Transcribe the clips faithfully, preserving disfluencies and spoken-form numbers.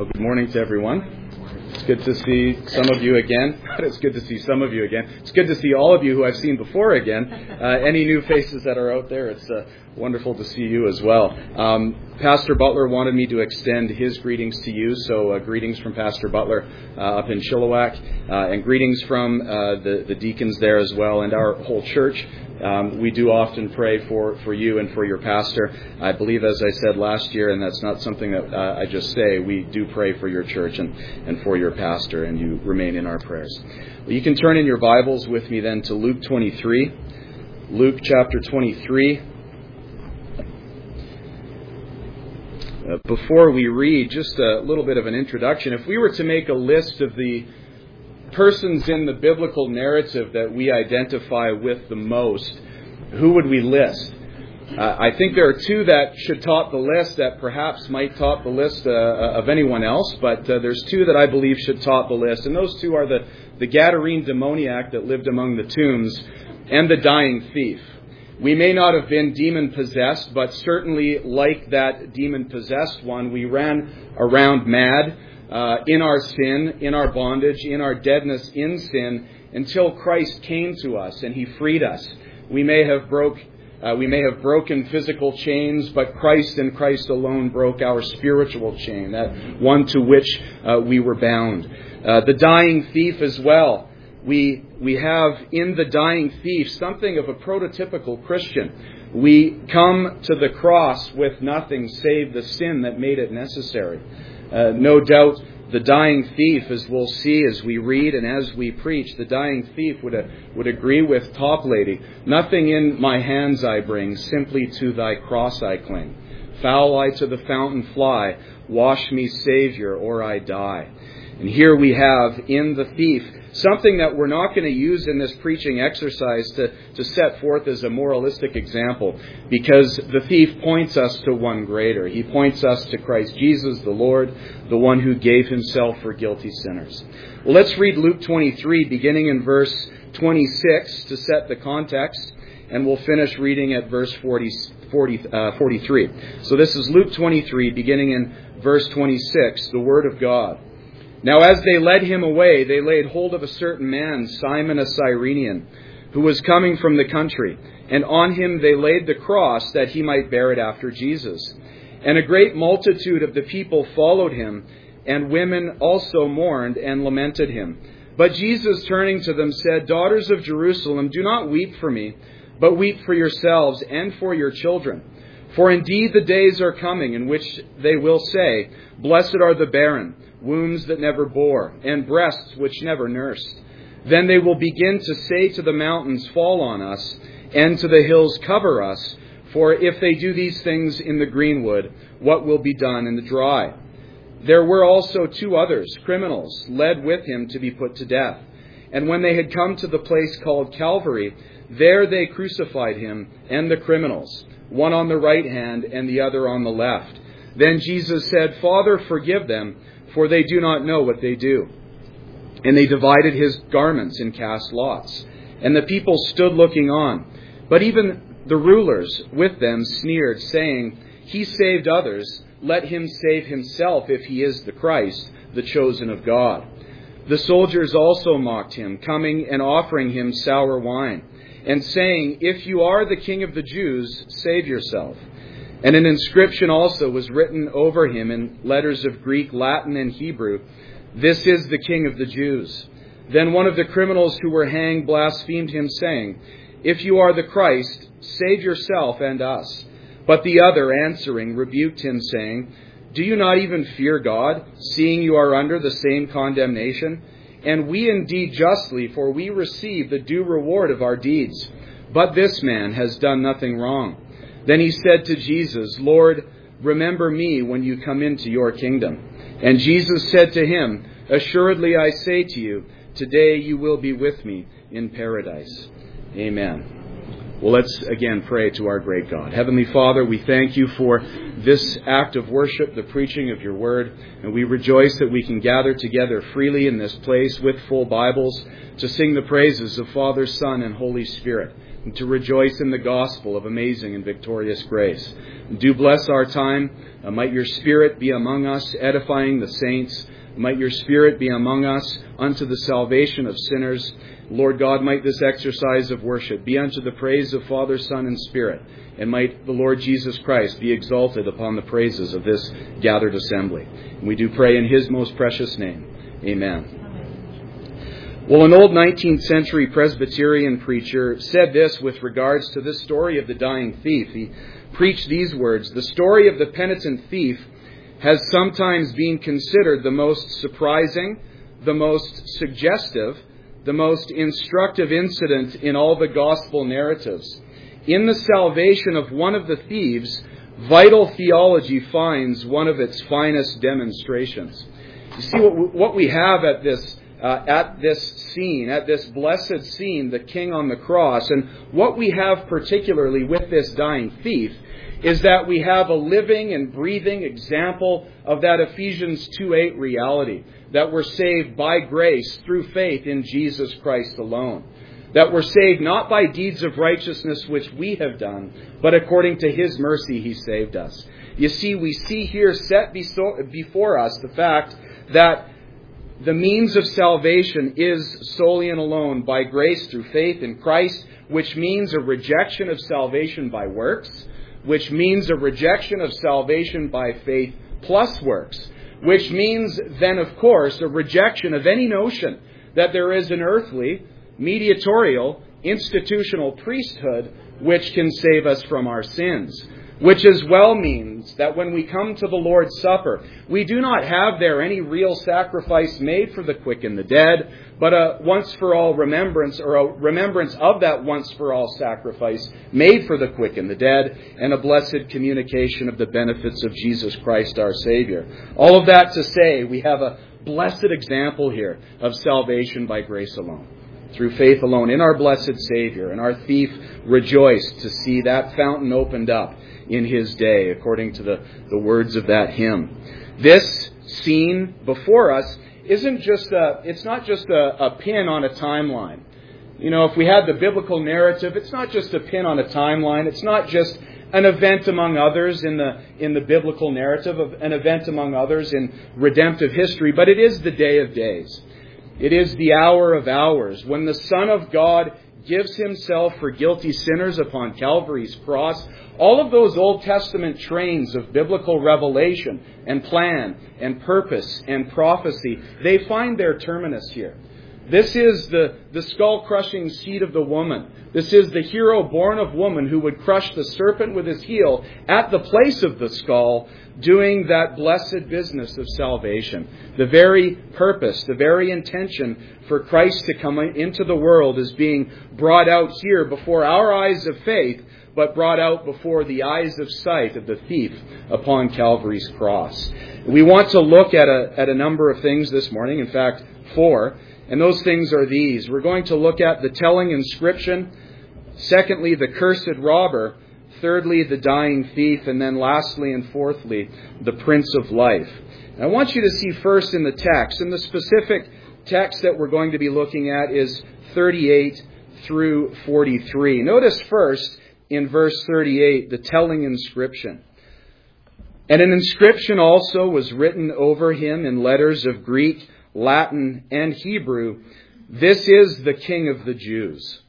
Well, good morning to everyone. It's good to see some of you again. It's good to see some of you again. It's good to see all of you who I've seen before again. Uh, any new faces that are out there, it's uh, wonderful to see you as well. Um, Pastor Butler wanted me to extend his greetings to you, so uh, greetings from Pastor Butler uh, up in Chilliwack, uh, and greetings from uh, the, the deacons there as well, and our whole church. Um, we do often pray for, for you and for your pastor. I believe, as I said last year, and that's not something that uh, I just say, we do pray for your church and, and for your pastor, and you remain in our prayers. Well, you can turn in your Bibles with me then to Luke twenty-three. Luke chapter twenty-three. Uh, before we read, just a little bit of an introduction. If we were to make a list of the persons in the biblical narrative that we identify with the most, who would we list? Uh, I think there are two that should top the list that perhaps might top the list uh, of anyone else, but uh, there's two that I believe should top the list, and those two are the, the Gadarene demoniac that lived among the tombs and the dying thief. We may not have been demon-possessed, but certainly like that demon-possessed one, we ran around mad, Uh, in our sin, in our bondage, in our deadness in sin, until Christ came to us and He freed us. We may have broke, uh, we may have broken physical chains, but Christ and Christ alone broke our spiritual chain, that one to which uh, we were bound. Uh, the dying thief as well. We we have in the dying thief something of a prototypical Christian. We come to the cross with nothing save the sin that made it necessary. Uh, no doubt the dying thief, as we'll see as we read and as we preach, the dying thief would, uh, would agree with Toplady. Nothing in my hands I bring, simply to thy cross I cling. Foul I to the fountain fly, wash me, Savior, or I die. And here we have in the thief something that we're not going to use in this preaching exercise to, to set forth as a moralistic example, because the thief points us to one greater. He points us to Christ Jesus, the Lord, the one who gave himself for guilty sinners. Well, let's read Luke twenty-three, beginning in verse twenty-six to set the context, and we'll finish reading at verse forty, forty, uh, forty-three. So this is Luke twenty-three, beginning in verse twenty-six, the Word of God. Now as they led him away, they laid hold of a certain man, Simon a Cyrenian, who was coming from the country, and on him they laid the cross that he might bear it after Jesus. And a great multitude of the people followed him, and women also mourned and lamented him. But Jesus, turning to them, said, Daughters of Jerusalem, do not weep for me, but weep for yourselves and for your children. For indeed the days are coming in which they will say, Blessed are the barren, wombs that never bore, and breasts which never nursed. Then they will begin to say to the mountains, Fall on us, and to the hills, Cover us. For if they do these things in the greenwood, what will be done in the dry? There were also two others, criminals, led with him to be put to death. And when they had come to the place called Calvary, there they crucified him and the criminals, one on the right hand and the other on the left. Then Jesus said, Father, forgive them, for they do not know what they do. And they divided his garments and cast lots. And the people stood looking on. But even the rulers with them sneered, saying, He saved others. Let him save himself if he is the Christ, the chosen of God. The soldiers also mocked him, coming and offering him sour wine, and saying, If you are the King of the Jews, save yourself. And an inscription also was written over him in letters of Greek, Latin, and Hebrew, This is the King of the Jews. Then one of the criminals who were hanged blasphemed him, saying, If you are the Christ, save yourself and us. But the other, answering, rebuked him, saying, Do you not even fear God, seeing you are under the same condemnation? And we indeed justly, for we receive the due reward of our deeds. But this man has done nothing wrong. Then he said to Jesus, Lord, remember me when you come into your kingdom. And Jesus said to him, Assuredly I say to you, today you will be with me in paradise. Amen. Well, let's again pray to our great God. Heavenly Father, we thank you for this act of worship, the preaching of your word, and we rejoice that we can gather together freely in this place with full Bibles to sing the praises of Father, Son, and Holy Spirit. and to rejoice in the gospel of amazing and victorious grace. Do bless our time. Uh, might your Spirit be among us, edifying the saints. Might your Spirit be among us unto the salvation of sinners. Lord God, might this exercise of worship be unto the praise of Father, Son, and Spirit. And might the Lord Jesus Christ be exalted upon the praises of this gathered assembly. And we do pray in His most precious name. Amen. Well, an old nineteenth century Presbyterian preacher said this with regards to this story of the dying thief. He preached these words: "The story of the penitent thief has sometimes been considered the most surprising, the most suggestive, the most instructive incident in all the gospel narratives. In the salvation of one of the thieves, vital theology finds one of its finest demonstrations." You see, what what we have at this uh, at this scene, at this blessed scene, the King on the cross, and what we have particularly with this dying thief, is that we have a living and breathing example of that Ephesians two eight reality, that we're saved by grace through faith in Jesus Christ alone. That we're saved not by deeds of righteousness which we have done, but according to His mercy He saved us. You see, we see here set before us the fact that the means of salvation is solely and alone by grace through faith in Christ, which means a rejection of salvation by works, which means a rejection of salvation by faith plus works, which means then, of course, a rejection of any notion that there is an earthly, mediatorial, institutional priesthood which can save us from our sins. Which as well means that when we come to the Lord's Supper, we do not have there any real sacrifice made for the quick and the dead, but a once-for-all remembrance, or a remembrance of that once-for-all sacrifice made for the quick and the dead, and a blessed communication of the benefits of Jesus Christ our Savior. All of that to say, we have a blessed example here of salvation by grace alone, through faith alone, in our blessed Savior. And our thief rejoiced to see that fountain opened up in his day, according to the, the words of that hymn. This scene before us isn't just a, it's not just a, a pin on a timeline. You know, if we had the biblical narrative, it's not just a pin on a timeline. It's not just an event among others in the in the biblical narrative, of an event among others in redemptive history, but it is the day of days. It is the hour of hours when the Son of God gives Himself for guilty sinners upon Calvary's cross. All of those Old Testament trains of biblical revelation and plan and purpose and prophecy, they find their terminus here. This is the, the skull-crushing seed of the woman. This is the hero born of woman who would crush the serpent with his heel at the place of the skull, doing that blessed business of salvation. The very purpose, the very intention for Christ to come into the world is being brought out here before our eyes of faith, but brought out before the eyes of sight of the thief upon Calvary's cross. We want to look at a, at a number of things this morning, in fact, four. And those things are these. We're going to look at the telling inscription. Secondly, the cursed robber. Thirdly, the dying thief. And then lastly and fourthly, the Prince of Life. And I want you to see first in the text. And the specific text that we're going to be looking at is thirty-eight through forty-three. Notice first in verse thirty-eight, the telling inscription. And an inscription also was written over him in letters of Greek, Latin, and Hebrew. This is the King of the Jews.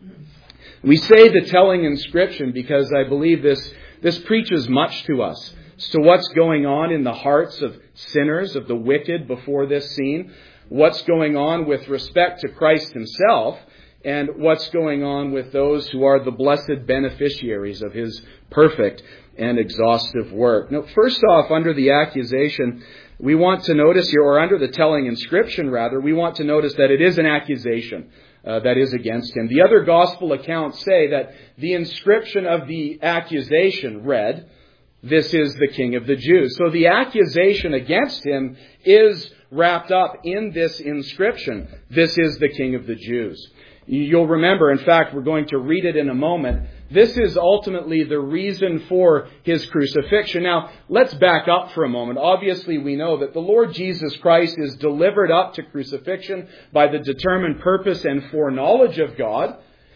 We say the telling inscription because I believe this, this preaches much to us as to what's going on in the hearts of sinners, of the wicked before this scene, what's going on with respect to Christ Himself, and what's going on with those who are the blessed beneficiaries of His perfect and exhaustive work. Now, first off, under the accusation, we want to notice here, or under the telling inscription rather, we want to notice that it is an accusation uh, that is against him. The other gospel accounts say that the inscription of the accusation read, "This is the King of the Jews." So the accusation against him is wrapped up in this inscription, "This is the King of the Jews." You'll remember, in fact, we're going to read it in a moment. This is ultimately the reason for His crucifixion. Now, let's back up for a moment. Obviously, we know that the Lord Jesus Christ is delivered up to crucifixion by the determined purpose and foreknowledge of God.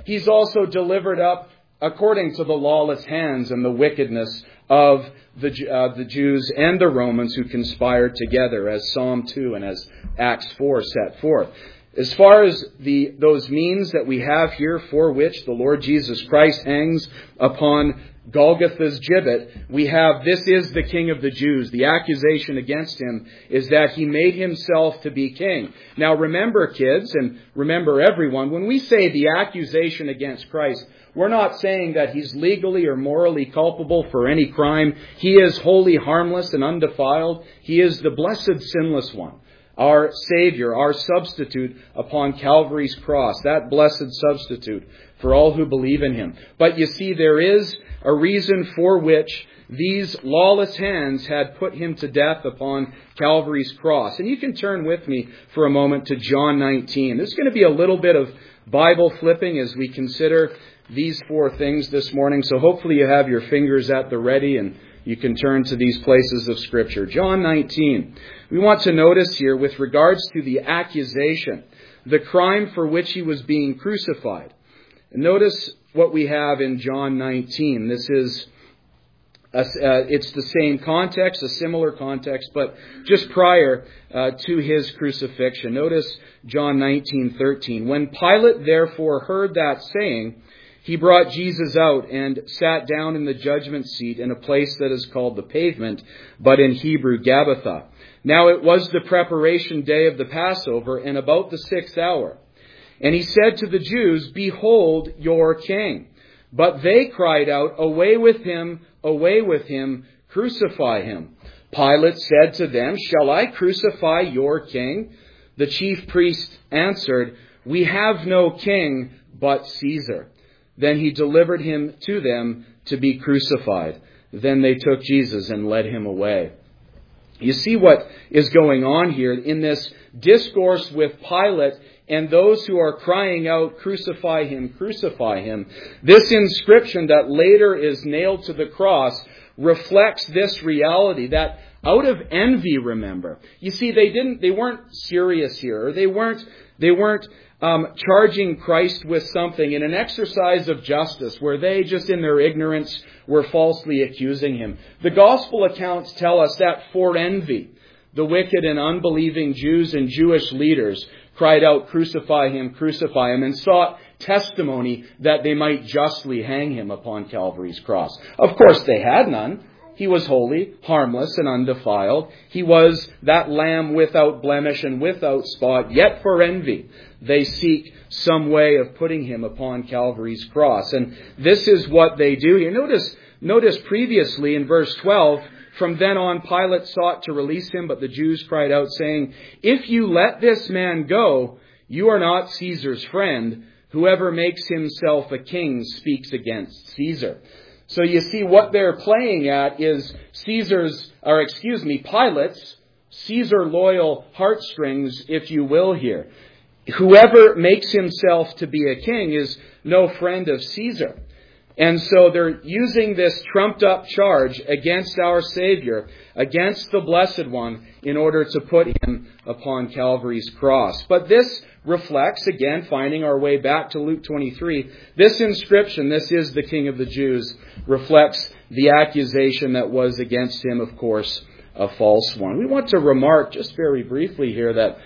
He's also delivered up according to the lawless hands and the wickedness of the, uh, the Jews and the Romans who conspired together, as Psalm two and as Acts four set forth. As far as the those means that we have here for which the Lord Jesus Christ hangs upon Golgotha's gibbet, we have, this is the King of the Jews. The accusation against him is that he made himself to be king. Now remember, kids, and remember everyone, when we say the accusation against Christ, we're not saying that he's legally or morally culpable for any crime. He is wholly harmless and undefiled. He is the blessed sinless one, our Savior, our substitute upon Calvary's cross, that blessed substitute for all who believe in him. But you see, there is a reason for which these lawless hands had put him to death upon Calvary's cross. And you can turn with me for a moment to John nineteen. There's going to be a little bit of Bible flipping as we consider these four things this morning. So hopefully you have your fingers at the ready and you can turn to these places of Scripture. John nineteen. We want to notice here with regards to the accusation, the crime for which he was being crucified. And notice what we have in John nineteen. This is, a, uh, it's the same context, a similar context, but just prior uh, to his crucifixion. Notice John nineteen thirteen. When Pilate therefore heard that saying, he brought Jesus out and sat down in the judgment seat in a place that is called the Pavement, but in Hebrew Gabbatha. Now it was the preparation day of the Passover, and about the sixth hour. And he said to the Jews, Behold your king. But they cried out, Away with him, away with him, crucify him. Pilate said to them, Shall I crucify your king? The chief priest answered, We have no king but Caesar. Then he delivered him to them to be crucified. Then they took Jesus and led him away. You see what is going on here in this discourse with Pilate and those who are crying out, Crucify him, crucify him. This inscription that later is nailed to the cross reflects this reality that out of envy, remember. You see, they didn't, they weren't serious here. Or they weren't, they weren't um, charging Christ with something in an exercise of justice where they just in their ignorance were falsely accusing him. The gospel accounts tell us that for envy, the wicked and unbelieving Jews and Jewish leaders cried out, Crucify him, crucify him, and sought testimony that they might justly hang him upon Calvary's cross. Of course, they had none. He was holy, harmless, and undefiled. He was that lamb without blemish and without spot. Yet for envy, they seek some way of putting him upon Calvary's cross. And this is what they do here. Notice, notice previously in verse twelve, From then on Pilate sought to release him, but the Jews cried out, saying, If you let this man go, you are not Caesar's friend. Whoever makes himself a king speaks against Caesar. So you see, what they're playing at is Caesar's, or excuse me, Pilate's Caesar-loyal heartstrings, if you will, here. Whoever makes himself to be a king is no friend of Caesar. And so they're using this trumped-up charge against our Savior, against the Blessed One, in order to put him upon Calvary's cross. But this reflects, again, finding our way back to Luke twenty-three, this inscription, this is the King of the Jews, reflects the accusation that was against him, of course, a false one. We want to remark just very briefly here that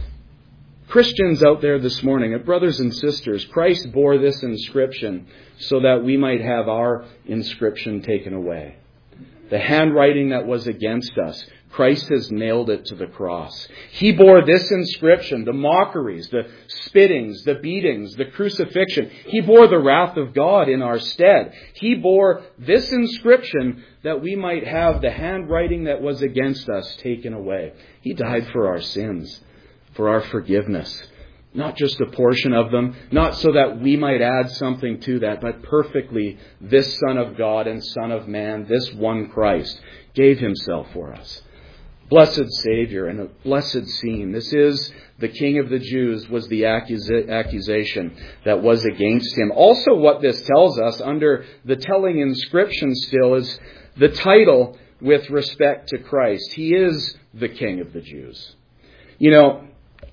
Christians out there this morning, brothers and sisters, Christ bore this inscription so that we might have our inscription taken away. The handwriting that was against us, Christ has nailed it to the cross. He bore this inscription, the mockeries, the spittings, the beatings, the crucifixion. He bore the wrath of God in our stead. He bore this inscription that we might have the handwriting that was against us taken away. He died for our sins, for our forgiveness. Not just a portion of them, not so that we might add something to that, but perfectly this Son of God and Son of Man, this one Christ, gave himself for us. Blessed Savior and a blessed scene. This is the King of the Jews was the accusa- accusation that was against him. Also what this tells us under the telling inscription still is the title with respect to Christ. He is the King of the Jews. You know,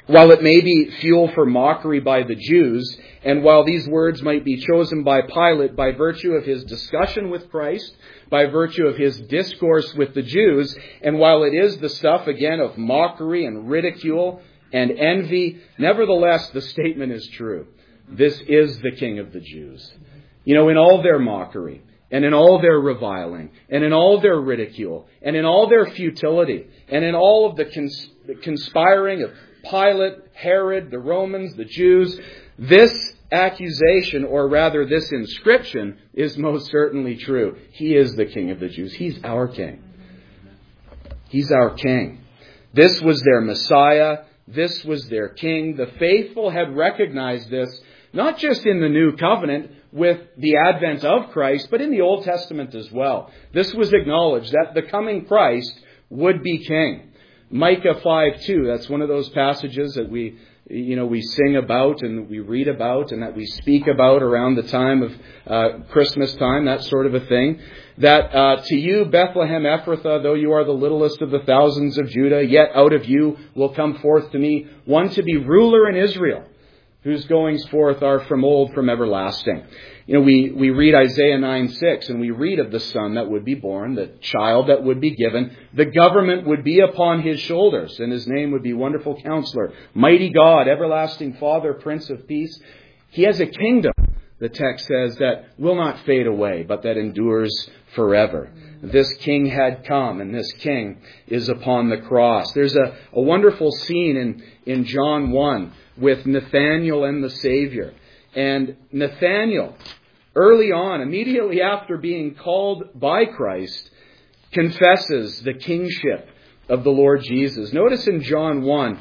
while it may be fuel for mockery by the Jews, and while these words might be chosen by Pilate by virtue of his discussion with Christ, by virtue of his discourse with the Jews, and while it is the stuff, again, of mockery and ridicule and envy, nevertheless, the statement is true. This is the King of the Jews. You know, in all their mockery, and in all their reviling, and in all their ridicule, and in all their futility, and in all of the cons- conspiring of Pilate, Herod, the Romans, the Jews, this accusation, or rather this inscription, is most certainly true. He is the King of the Jews. He's our King. He's our King. This was their Messiah. This was their King. The faithful had recognized this, not just in the New Covenant with the advent of Christ, but in the Old Testament as well. This was acknowledged that the coming Christ would be King. Micah five two, that's one of those passages that we, you know, we sing about and we read about and that we speak about around the time of uh, Christmas time, that sort of a thing. That uh, to you, Bethlehem Ephrathah, though you are the littlest of the thousands of Judah, yet out of you will come forth to me one to be ruler in Israel, whose goings forth are from old, from everlasting. You know, we, we read Isaiah nine six, and we read of the son that would be born, the child that would be given. The government would be upon his shoulders, and his name would be Wonderful Counselor, Mighty God, Everlasting Father, Prince of Peace. He has a kingdom, the text says, that will not fade away, but that endures forever. This king had come, and this king is upon the cross. There's a, a wonderful scene in, in John one with Nathanael and the Savior. And Nathanael, early on, immediately after being called by Christ, confesses the kingship of the Lord Jesus. Notice in John one,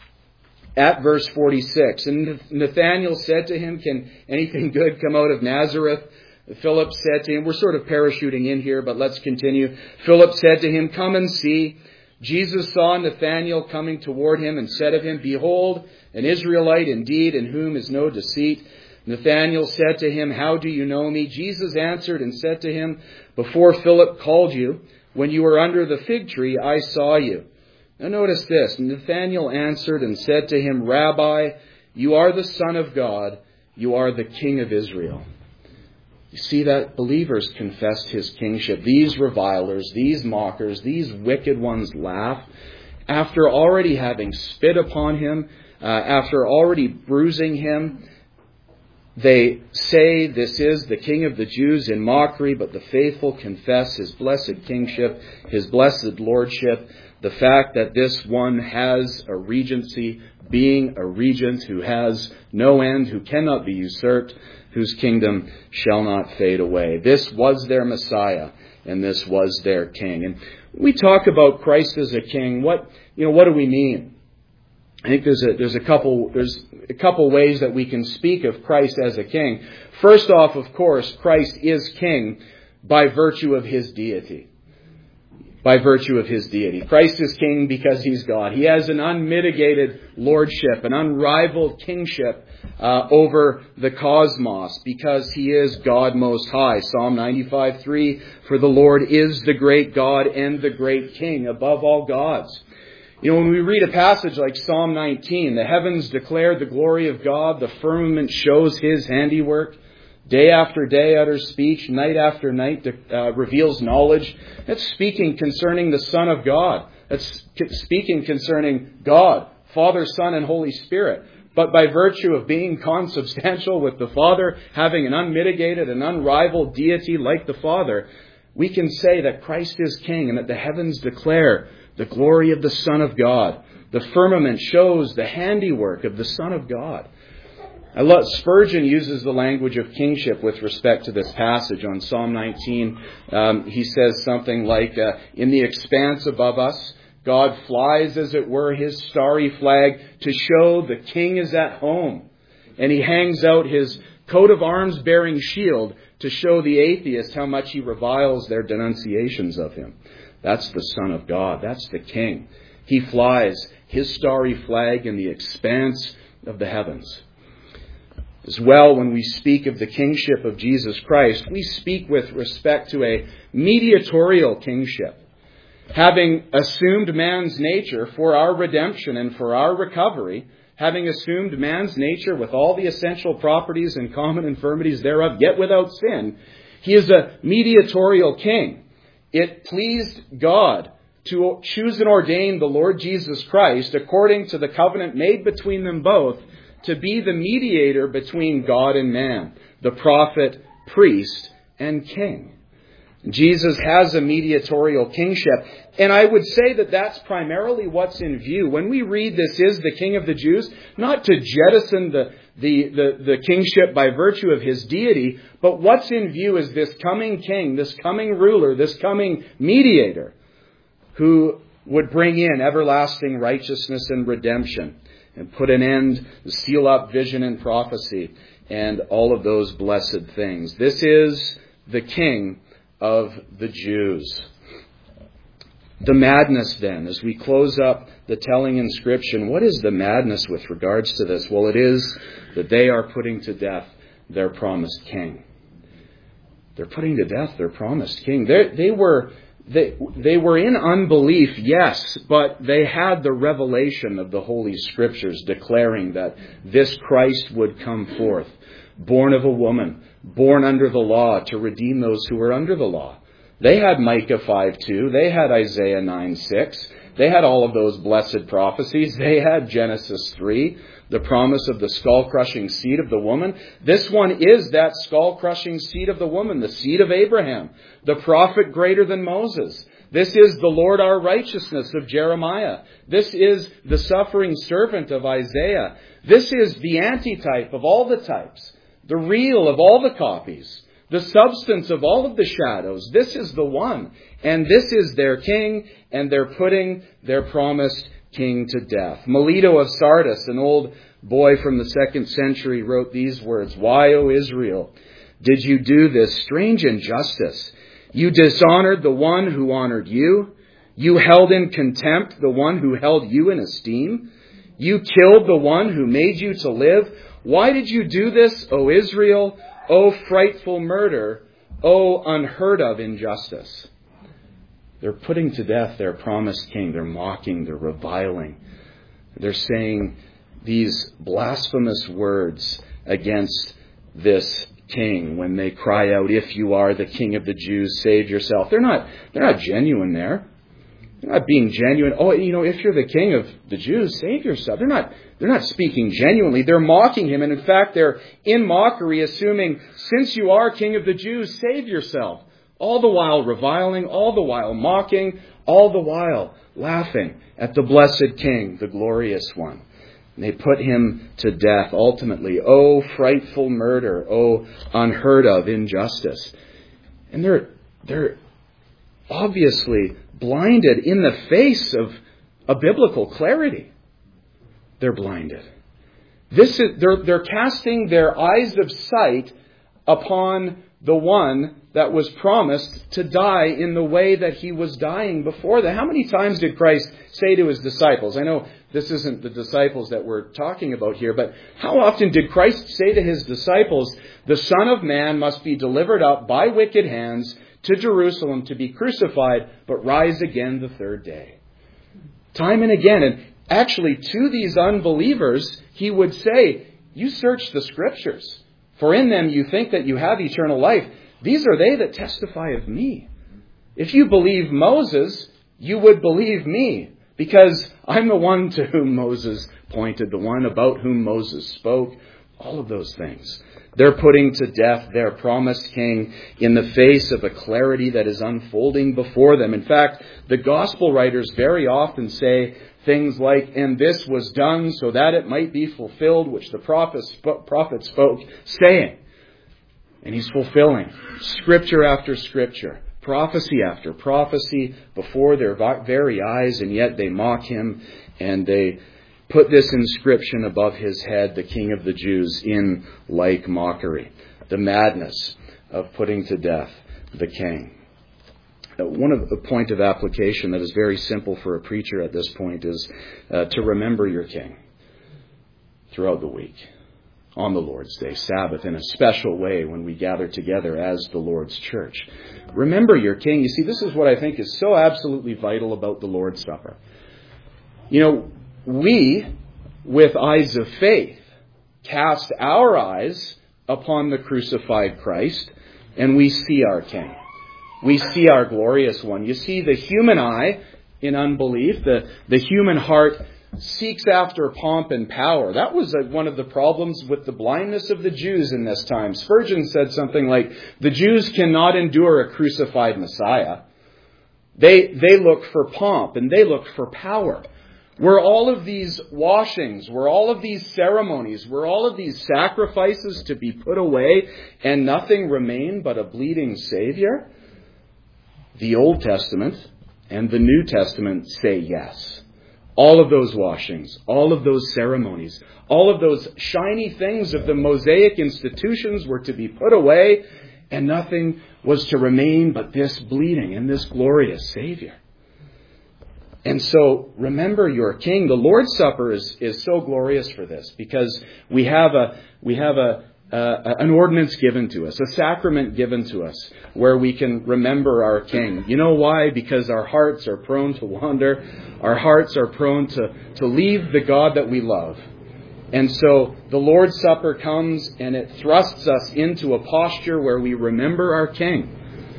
at verse forty-six, and Nathanael said to him, "Can anything good come out of Nazareth?" Philip said to him, we're sort of parachuting in here, but let's continue. Philip said to him, "Come and see." Jesus saw Nathanael coming toward him and said of him, "Behold, an Israelite indeed, in whom is no deceit." Nathanael said to him, "How do you know me?" Jesus answered and said to him, "Before Philip called you, when you were under the fig tree, I saw you." Now notice this. Nathanael answered and said to him, "Rabbi, you are the Son of God. You are the King of Israel." You see that believers confessed his kingship. These revilers, these mockers, these wicked ones laugh. After already having spit upon him, uh, after already bruising him, they say this is the King of the Jews in mockery, but the faithful confess his blessed kingship, his blessed lordship, the fact that this one has a regency, being a regent who has no end, who cannot be usurped, whose kingdom shall not fade away. This was their Messiah, and this was their King. And we talk about Christ as a King. What, you know, what do we mean? I think there's a, there's a couple, there's a couple ways that we can speak of Christ as a King. First off, of course, Christ is King by virtue of his deity. By virtue of his deity. Christ is King because he's God. He has an unmitigated lordship, an unrivaled kingship uh, over the cosmos because he is God Most High. Psalm ninety-five three, "For the Lord is the great God and the great King above all gods." You know, when we read a passage like Psalm nineteen, the heavens declare the glory of God, the firmament shows his handiwork. Day after day utters speech, night after night uh, reveals knowledge. That's speaking concerning the Son of God. That's speaking concerning God, Father, Son, and Holy Spirit. But by virtue of being consubstantial with the Father, having an unmitigated and unrivaled deity like the Father, we can say that Christ is King and that the heavens declare the glory of the Son of God. The firmament shows the handiwork of the Son of God. I love, Spurgeon uses the language of kingship with respect to this passage on Psalm nineteen. Um, he says something like, uh, "In the expanse above us, God flies, as it were, his starry flag to show the king is at home. And he hangs out his coat of arms bearing shield to show the atheist how much he reviles their denunciations of him." That's the Son of God. That's the King. He flies his starry flag in the expanse of the heavens. As well, when we speak of the kingship of Jesus Christ, we speak with respect to a mediatorial kingship. having assumed man's nature for our redemption and for our recovery, having assumed man's nature with all the essential properties and common infirmities thereof, yet without sin, he is a mediatorial king. It pleased God to choose and ordain the Lord Jesus Christ, according to the covenant made between them both, to be the mediator between God and man, the prophet, priest, and king. Jesus has a mediatorial kingship. And I would say that that's primarily what's in view. When we read this is the King of the Jews, not to jettison the, the, the, the kingship by virtue of his deity, but what's in view is this coming king, this coming ruler, this coming mediator, who would bring in everlasting righteousness and redemption and put an end, seal up vision and prophecy, and all of those blessed things. This is the King of the Jews. The madness then, as we close up the telling inscription, what is the madness with regards to this? Well, it is that they are putting to death their promised king. They're putting to death their promised king. They, they were they, they were in unbelief, yes, but they had the revelation of the Holy Scriptures declaring that this Christ would come forth, born of a woman, born under the law to redeem those who were under the law. They had Micah five two. They had Isaiah nine six. They had all of those blessed prophecies. They had Genesis three, the promise of the skull-crushing seed of the woman. This one is that skull-crushing seed of the woman, the seed of Abraham, the prophet greater than Moses. This is the Lord our righteousness of Jeremiah. This is the suffering servant of Isaiah. This is the antitype of all the types, the real of all the copies, the substance of all of the shadows. This is the one. And this is their king, and they're putting their promised king to death. Melito of Sardis, an old boy from the second century, wrote these words, "Why, O Israel, did you do this strange injustice? You dishonored the one who honored you. You held in contempt the one who held you in esteem. You killed the one who made you to live. Why did you do this, O Israel? O frightful murder, O unheard of injustice." They're putting to death their promised king. They're mocking, they're reviling. They're saying these blasphemous words against this king when they cry out, "If you are the King of the Jews, save yourself." They're not, they're not genuine there. They're not being genuine. Oh, you know, if you're the King of the Jews, save yourself. They're not, they're not speaking genuinely. They're mocking him. And in fact, they're in mockery, assuming, since you are King of the Jews, save yourself. All the while reviling, all the while mocking, all the while laughing at the blessed King, the glorious one. And they put him to death ultimately. Oh, frightful murder. Oh, unheard of injustice. And they're, they're obviously blinded in the face of a biblical clarity. They're blinded. This is, they're, they're casting their eyes of sight upon the one that was promised to die in the way that he was dying before that. How many times did Christ say to his disciples? I know this isn't the disciples that we're talking about here, but how often did Christ say to his disciples, "The Son of Man must be delivered up by wicked hands to Jerusalem to be crucified, but rise again the third day"? Time and again. And actually, to these unbelievers, he would say, "You search the Scriptures, for in them you think that you have eternal life. These are they that testify of me. If you believe Moses, you would believe me, because I'm the one to whom Moses pointed, the one about whom Moses spoke." All of those things. They're putting to death their promised king in the face of a clarity that is unfolding before them. In fact, the gospel writers very often say things like, "And this was done so that it might be fulfilled, which the prophet spoke, saying." And he's fulfilling scripture after scripture, prophecy after prophecy before their very eyes, and yet they mock him and they put this inscription above his head, "The King of the Jews," in like mockery. The madness of putting to death the king. One of the point of application that is very simple for a preacher at this point is uh, to remember your king throughout the week. on the Lord's Day, Sabbath, in a special way when we gather together as the Lord's church. Remember your King. You see, this is what I think is so absolutely vital about the Lord's Supper. You know, we, with eyes of faith, cast our eyes upon the crucified Christ, and we see our King. We see our glorious one. You see, the human eye, in unbelief, the, the human heart seeks after pomp and power. That was a, one of the problems with the blindness of the Jews in this time. Spurgeon said something like, the Jews cannot endure a crucified Messiah. They, they look for pomp and they look for power. Were all of these washings, were all of these ceremonies, were all of these sacrifices to be put away and nothing remain but a bleeding Savior? The Old Testament and the New Testament say yes. All of those washings, all of those ceremonies, all of those shiny things of the Mosaic institutions were to be put away, and nothing was to remain but this bleeding and this glorious Savior. And so, remember your King. The Lord's Supper is, is so glorious for this, because we have a we have a uh, an ordinance given to us, a sacrament given to us, where we can remember our King. You know why? Because our hearts are prone to wander. Our hearts are prone to, to leave the God that we love. And so the Lord's Supper comes and it thrusts us into a posture where we remember our King.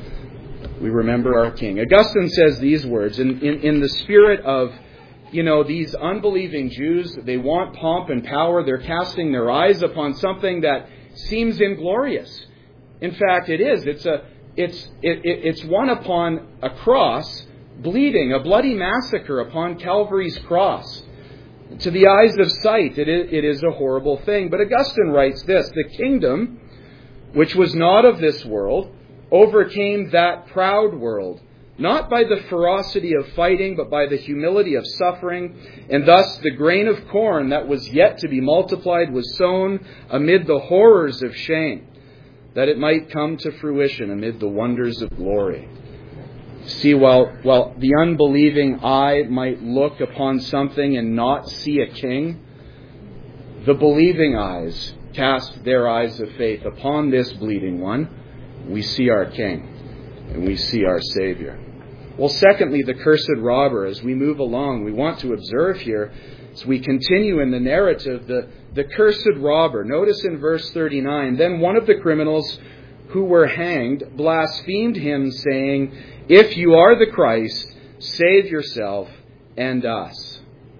We remember our King. Augustine says these words in, in, in the spirit of, you know, these unbelieving Jews. They want pomp and power. They're casting their eyes upon something that seems inglorious. In fact, it is. It's a it's it, it, it's one upon a cross, bleeding, a bloody massacre upon Calvary's cross. To the eyes of sight, it is, it is a horrible thing. But Augustine writes this: the kingdom, which was not of this world, overcame that proud world, not by the ferocity of fighting, but by the humility of suffering. And thus the grain of corn that was yet to be multiplied was sown amid the horrors of shame, that it might come to fruition amid the wonders of glory. See, while, while the unbelieving eye might look upon something and not see a king, the believing eyes cast their eyes of faith upon this bleeding one. We see our King and we see our Savior. Well, secondly, the cursed robber. As we move along, we want to observe here, as we continue in the narrative, the, the cursed robber. Notice in verse thirty-nine, then one of the criminals who were hanged blasphemed him, saying, "If you are the Christ, save yourself and us."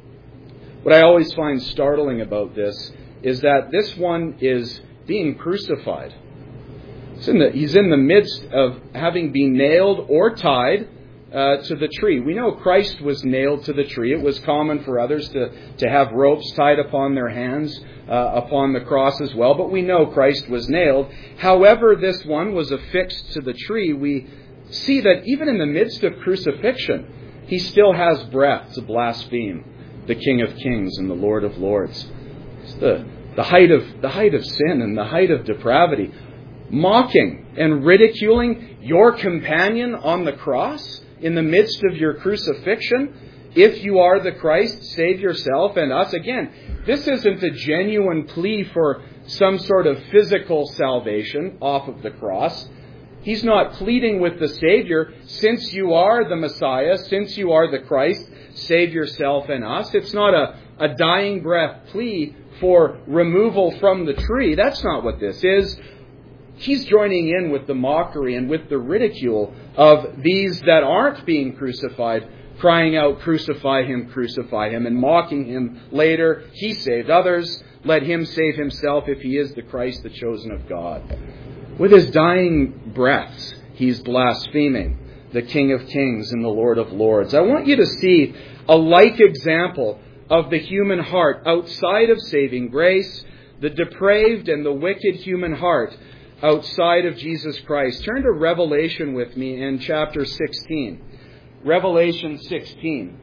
What I always find startling about this is that this one is being crucified. It's in the, he's in the midst of having been nailed or tied uh, to the tree. We know Christ was nailed to the tree. It was common for others to, to have ropes tied upon their hands uh, upon the cross as well. But we know Christ was nailed. However, this one was affixed to the tree. We see that even in the midst of crucifixion, he still has breath to blaspheme the King of Kings and the Lord of Lords. It's the, the height of the height of sin and the height of depravity. Mocking and ridiculing your companion on the cross in the midst of your crucifixion. If you are the Christ, save yourself and us. Again, this isn't a genuine plea for some sort of physical salvation off of the cross. He's not pleading with the Savior, since you are the Messiah, since you are the Christ, save yourself and us. It's not a, a dying breath plea for removal from the tree. That's not what this is. He's joining in with the mockery and with the ridicule of these that aren't being crucified, crying out, "Crucify him, crucify him," and mocking him later. He saved others. Let him save himself if he is the Christ, the chosen of God. With his dying breaths, he's blaspheming the King of Kings and the Lord of Lords. I want you to see a like example of the human heart outside of saving grace, the depraved and the wicked human heart outside of Jesus Christ. Turn to Revelation with me in chapter sixteen. Revelation sixteen.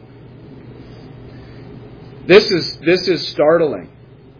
This is, this is startling.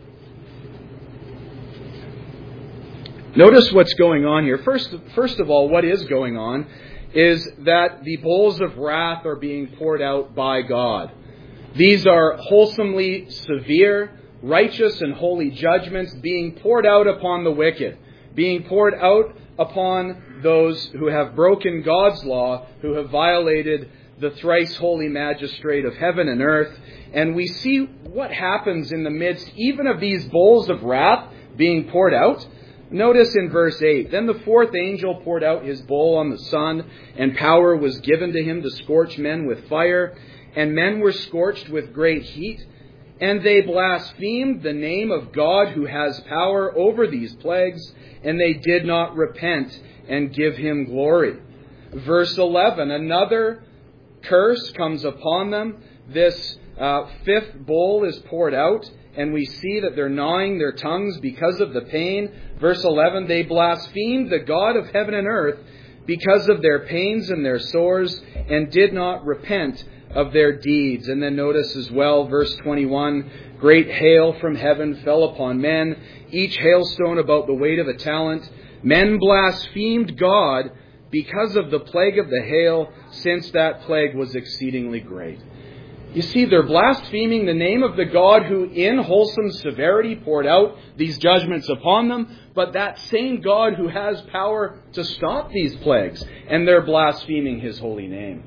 Notice what's going on here. First, first of all, what is going on is that the bowls of wrath are being poured out by God. These are wholesomely severe, righteous and holy judgments being poured out upon the wicked, being poured out upon those who have broken God's law, who have violated the thrice holy magistrate of heaven and earth. And we see what happens in the midst even of these bowls of wrath being poured out. Notice in verse eight, then the fourth angel poured out his bowl on the sun, and power was given to him to scorch men with fire, and men were scorched with great heat. And they blasphemed the name of God who has power over these plagues, and they did not repent and give him glory. Verse eleven, another curse comes upon them. This uh, fifth bowl is poured out, and we see that they're gnawing their tongues because of the pain. Verse eleven, they blasphemed the God of heaven and earth because of their pains and their sores, and did not repent of their deeds. And then notice as well, verse twenty-one, great hail from heaven fell upon men, each hailstone about the weight of a talent. Men blasphemed God because of the plague of the hail, since that plague was exceedingly great. You see, they're blaspheming the name of the God who in wholesome severity poured out these judgments upon them, but that same God who has power to stop these plagues, and they're blaspheming his holy name.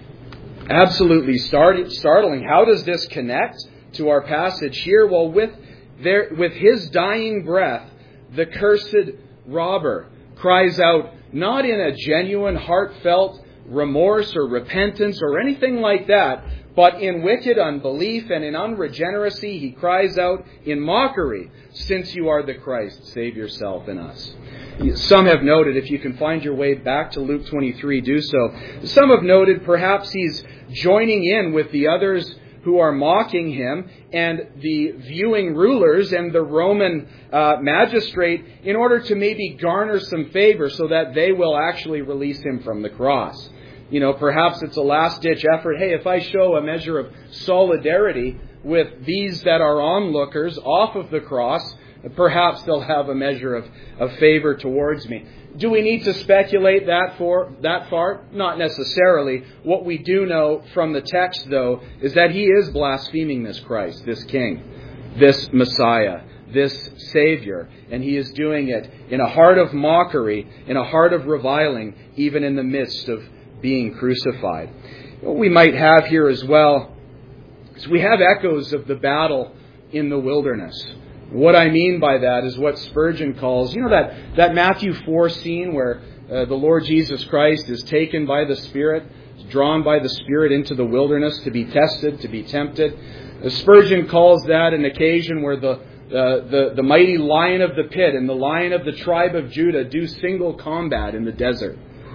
Absolutely start, startling. How does this connect to our passage here? Well, with their, with his dying breath, the cursed robber cries out, not in a genuine, heartfelt remorse or repentance or anything like that, but in wicked unbelief and in unregeneracy, he cries out in mockery, since you are the Christ, save yourself and us. Some have noted, if you can find your way back to Luke twenty-three, do so. Some have noted perhaps he's joining in with the others who are mocking him and the viewing rulers and the Roman uh, magistrate in order to maybe garner some favor so that they will actually release him from the cross. You know, perhaps it's a last-ditch effort. Hey, if I show a measure of solidarity with these that are onlookers off of the cross, perhaps they'll have a measure of, of favor towards me. Do we need to speculate that for that far? Not necessarily. What we do know from the text, though, is that he is blaspheming this Christ, this King, this Messiah, this Savior, and he is doing it in a heart of mockery, in a heart of reviling, even in the midst of being crucified. What we might have here as well is we have echoes of the battle in the wilderness. What I mean by that is what Spurgeon calls, you know, that, that Matthew four scene where uh, the Lord Jesus Christ is taken by the Spirit, drawn by the Spirit into the wilderness to be tested, to be tempted. Uh, Spurgeon calls that an occasion where the, uh, the, the mighty lion of the pit and the lion of the tribe of Judah do single combat in the desert.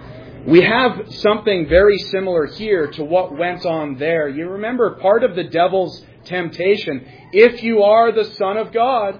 We have something very similar here to what went on there. You remember part of the devil's temptation. If you are the Son of God,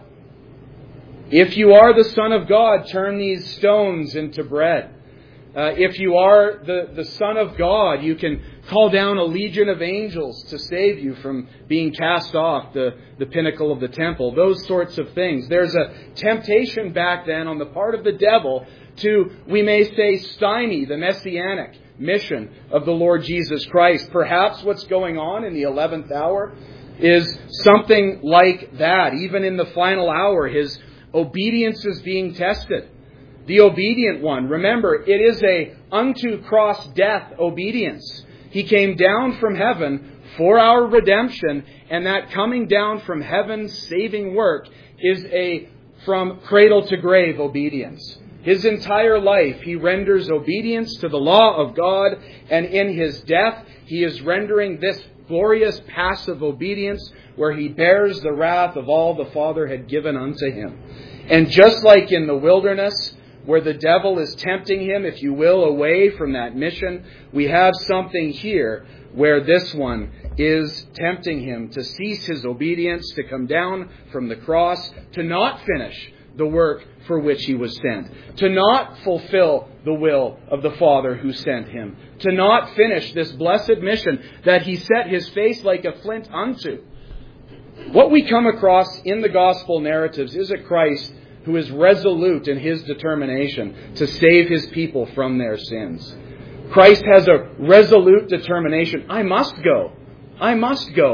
if you are the Son of God, turn these stones into bread. Uh, if you are the, the Son of God, you can call down a legion of angels to save you from being cast off the, the pinnacle of the temple. Those sorts of things. There's a temptation back then on the part of the devil to, we may say, stymie the messianic mission of the Lord Jesus Christ. Perhaps what's going on in the eleventh hour is something like that. Even in the final hour, his obedience is being tested. The obedient one, remember, it is a unto cross death obedience. He came down from heaven for our redemption, and that coming down from heaven's saving work is a from cradle to grave obedience. His entire life, he renders obedience to the law of God, and in his death, he is rendering this glorious passive obedience where he bears the wrath of all the Father had given unto him. And just like in the wilderness, where the devil is tempting him, if you will, away from that mission, we have something here where this one is tempting him to cease his obedience, to come down from the cross, to not finish the work for which he was sent, to not fulfill the will of the Father who sent him, to not finish this blessed mission that he set his face like a flint unto. What we come across in the gospel narratives is a Christ who is resolute in his determination to save his people from their sins. Christ has a resolute determination. I must go. I must go.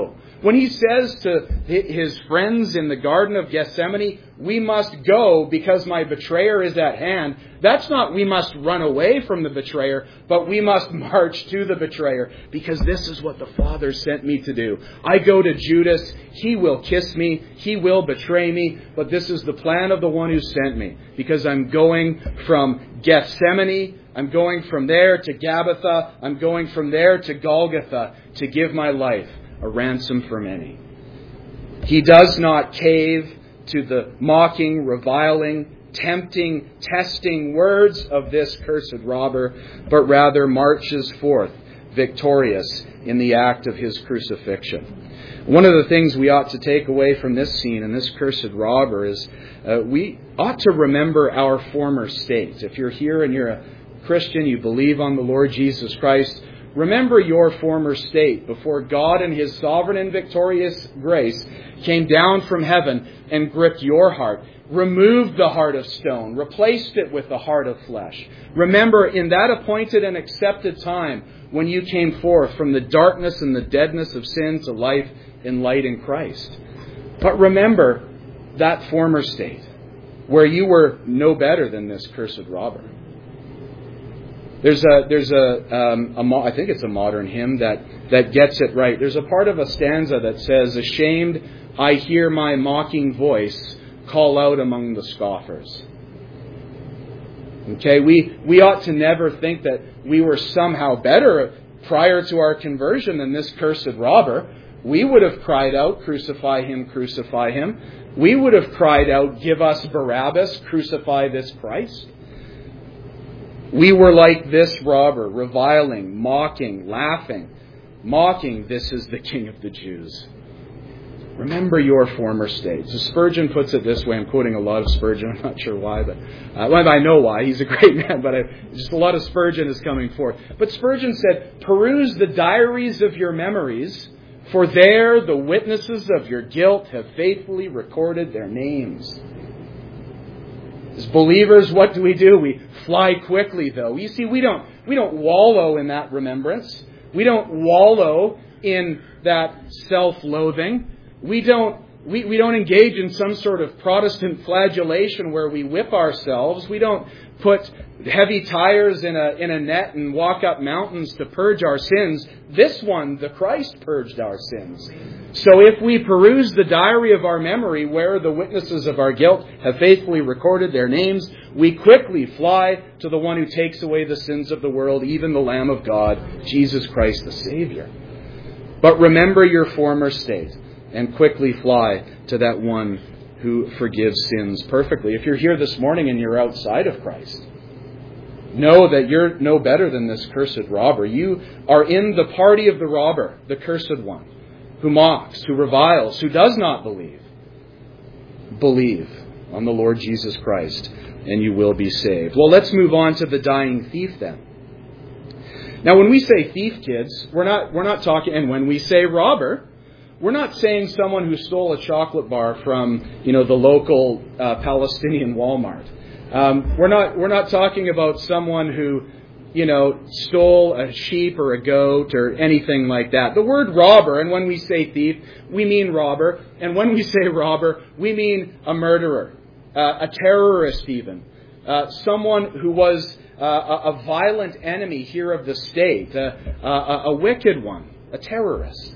When he says to his friends in the Garden of Gethsemane, we must go because my betrayer is at hand, that's not we must run away from the betrayer, but we must march to the betrayer because this is what the Father sent me to do. I go to Judas, he will kiss me, he will betray me, but this is the plan of the one who sent me because I'm going from Gethsemane, I'm going from there to Gabbatha, I'm going from there to Golgotha to give my life a ransom for many. He does not cave to the mocking, reviling, tempting, testing words of this cursed robber, but rather marches forth victorious in the act of his crucifixion. One of the things we ought to take away from this scene and this cursed robber is uh, we ought to remember our former state. If you're here and you're a Christian, you believe on the Lord Jesus Christ, remember your former state before God in His sovereign and victorious grace came down from heaven and gripped your heart, removed the heart of stone, replaced it with the heart of flesh. Remember in that appointed and accepted time when you came forth from the darkness and the deadness of sin to life in light in Christ. But remember that former state where you were no better than this cursed robber. There's a, there's a, um, a, I think it's a modern hymn that, that gets it right. There's a part of a stanza that says, ashamed, I hear my mocking voice call out among the scoffers. Okay, we, we ought to never think that we were somehow better prior to our conversion than this cursed robber. We would have cried out, crucify him, crucify him. We would have cried out, give us Barabbas, crucify this Christ. We were like this robber, reviling, mocking, laughing, mocking, this is the King of the Jews. Remember your former state. So Spurgeon puts it this way. I'm quoting a lot of Spurgeon. I'm not sure why, but uh, well, I know why. He's a great man, but I, just a lot of Spurgeon is coming forth. But Spurgeon said, peruse the diaries of your memories, for there the witnesses of your guilt have faithfully recorded their names. As believers, what do we do? We fly quickly, though. You see, we don't we don't wallow in that remembrance. We don't wallow in that self-loathing. We don't we, we don't engage in some sort of Protestant flagellation where we whip ourselves. We don't put heavy tires in a in a net and walk up mountains to purge our sins. This one, the Christ, purged our sins. So if we peruse the diary of our memory where the witnesses of our guilt have faithfully recorded their names, we quickly fly to the one who takes away the sins of the world, even the Lamb of God, Jesus Christ the Savior. But remember your former state and quickly fly to that one who forgives sins perfectly. If you're here this morning and you're outside of Christ, know that you're no better than this cursed robber. You are in the party of the robber, the cursed one, who mocks, who reviles, who does not believe. Believe on the Lord Jesus Christ, and you will be saved. Well, let's move on to the dying thief then. Now, when we say thief, kids, we're not we're not talking, and when we say robber, we're not saying someone who stole a chocolate bar from, you know, the local uh, Palestinian Walmart. Um, we're not we're not talking about someone who, you know, stole a sheep or a goat or anything like that. The word robber, and when we say thief, we mean robber. And when we say robber, we mean a murderer, uh, a terrorist even, uh, someone who was uh, a, a violent enemy here of the state, uh, a, a wicked one, a terrorist.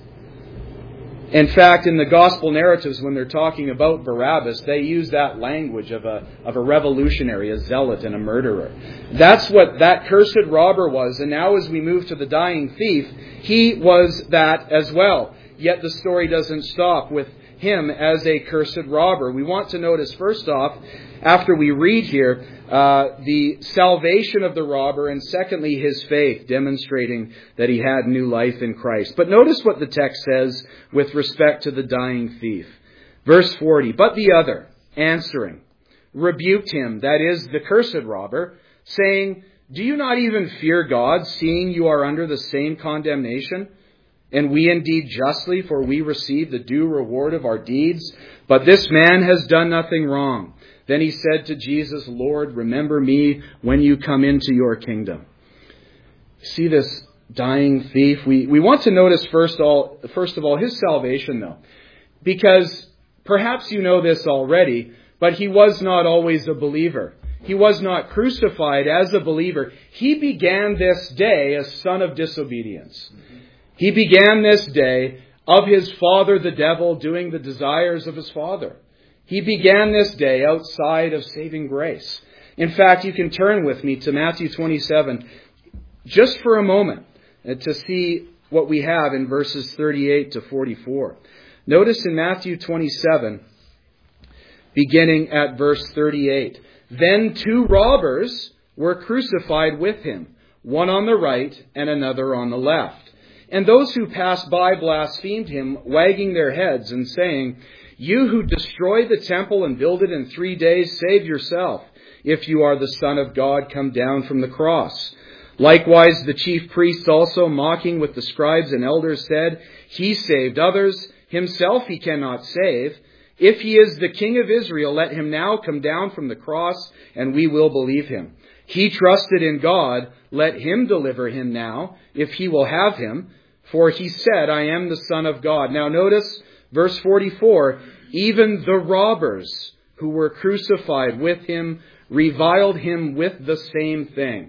In fact, in the gospel narratives, when they're talking about Barabbas, they use that language of a of a revolutionary, a zealot, and a murderer. That's what that cursed robber was. And now as we move to the dying thief, he was that as well. Yet the story doesn't stop with him as a cursed robber. We want to notice, first off, after we read here, uh, the salvation of the robber, and secondly, his faith, demonstrating that he had new life in Christ. But notice what the text says with respect to the dying thief. Verse forty, but the other, answering, rebuked him, that is, the cursed robber, saying, do you not even fear God, seeing you are under the same condemnation? And we indeed justly, for we receive the due reward of our deeds. But this man has done nothing wrong. Then he said to Jesus, Lord, remember me when you come into your kingdom. See this dying thief. We, we want to notice first, all, first of all his salvation, though. Because perhaps you know this already, but he was not always a believer. He was not crucified as a believer. He began this day a son of disobedience. He began this day of his father, the devil, doing the desires of his father. He began this day outside of saving grace. In fact, you can turn with me to Matthew twenty-seven just for a moment to see what we have in verses thirty-eight to forty-four. Notice in Matthew twenty-seven, beginning at verse thirty-eight, "Then two robbers were crucified with him, one on the right and another on the left. And those who passed by blasphemed him, wagging their heads and saying, 'You who destroy the temple and build it in three days, save yourself. If you are the Son of God, come down from the cross.' Likewise, the chief priests also, mocking with the scribes and elders, said, 'He saved others. Himself he cannot save. If he is the King of Israel, let him now come down from the cross, and we will believe him. He trusted in God. Let him deliver him now, if he will have him. For he said, I am the Son of God.'" Now notice verse forty-four, "Even the robbers who were crucified with him reviled him with the same thing."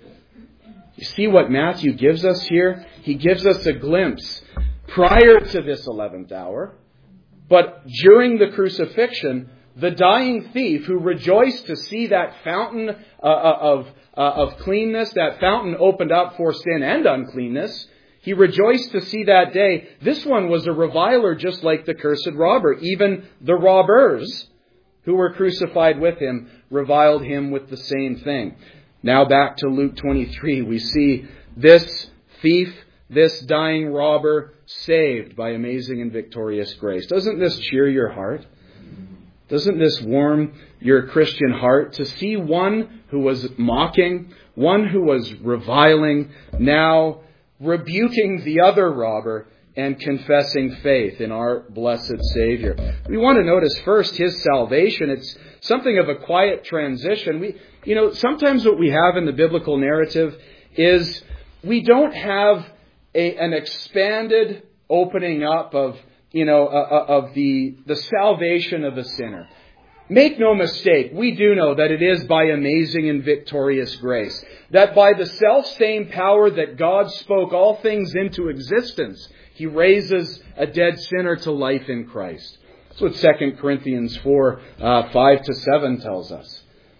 You see what Matthew gives us here? He gives us a glimpse prior to this eleventh hour, but during the crucifixion, the dying thief who rejoiced to see that fountain uh, of, uh, of cleanness, that fountain opened up for sin and uncleanness, he rejoiced to see that day. This one was a reviler just like the cursed robber. Even the robbers who were crucified with him reviled him with the same thing. Now back to Luke twenty-three, we see this thief, this dying robber, saved by amazing and victorious grace. Doesn't this cheer your heart? Doesn't this warm your Christian heart to see one who was mocking, one who was reviling, now rebuking the other robber and confessing faith in our blessed Savior? We want to notice first his salvation. It's something of a quiet transition. We, you know, sometimes what we have in the biblical narrative is we don't have a, an expanded opening up of, you know, uh, of the, the salvation of the sinner. Make no mistake, we do know that it is by amazing and victorious grace. That by the self-same power that God spoke all things into existence, He raises a dead sinner to life in Christ. That's what Second Corinthians four, uh, five to seven tells us.